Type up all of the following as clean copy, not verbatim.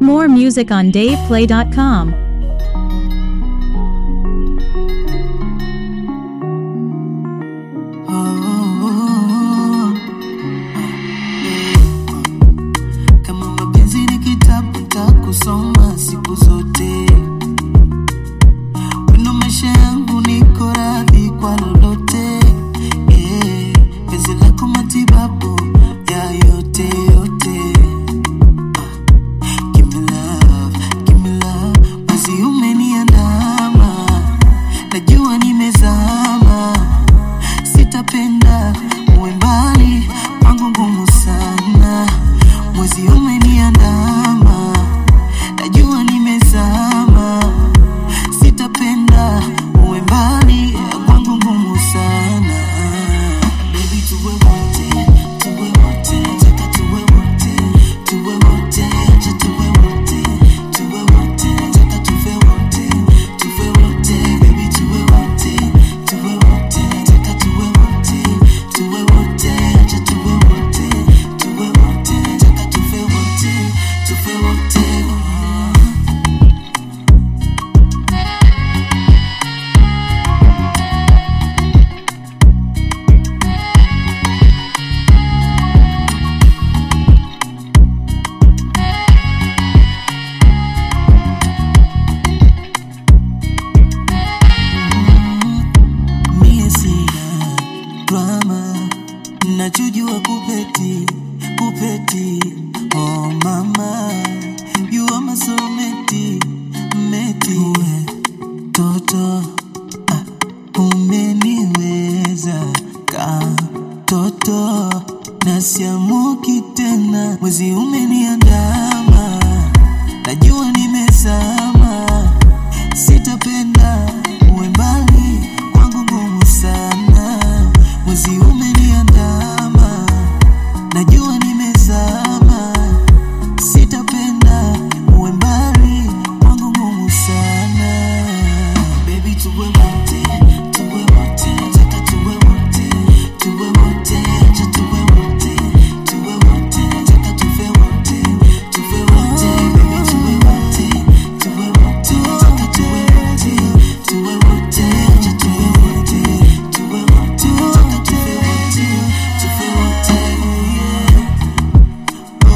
More music on DavePlay.com. Kama mapenzi ni kitabu nitakusoma siku zote. Wino maisha yangu niko radhi kwa lolote. Penzi lako matibabu ya yote yote. Give me love, basi umeniandama. Najua nimezama, sitapenda uwe mbali, wangu ngumu sana. Mwezi umeniandama, najua nimezama, sitapenda uwe mbali, wangu ngumu sana. Baby tuwe wote, nataka tuwe wote, acha tuwe wote, nataka tuwe wote, baby tuwe wote, nataka tuwe wote, acha tuwe wote, nataka tuwe wote. Mie sina drama, nachojua kupeti. Oh mama, you are my soulmate, uwe toto, umeniweza ka toto, nasiamuki tena. Mwezi umeniandama, najua nimezama, sitapenda uwe mbali, kwangu ngumu sana. Mwezi umeniandama, najua nimezama, sitapenda uwe mbali, kwangu ngumu sana. Baby tuwe wote, nataka tuwe wote, acha tuwe wote, nataka tuwe wote, baby tuwe wote, nataka tuwe wote, acha tuwe wote, nataka tuwe wote, yeah. Oh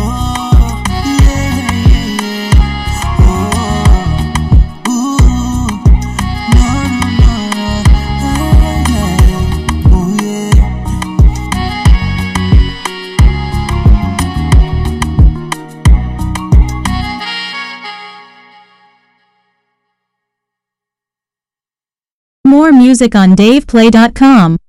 yeah. Oh ooh, no, yeah. Oh yeah. More music on DavePlay.com.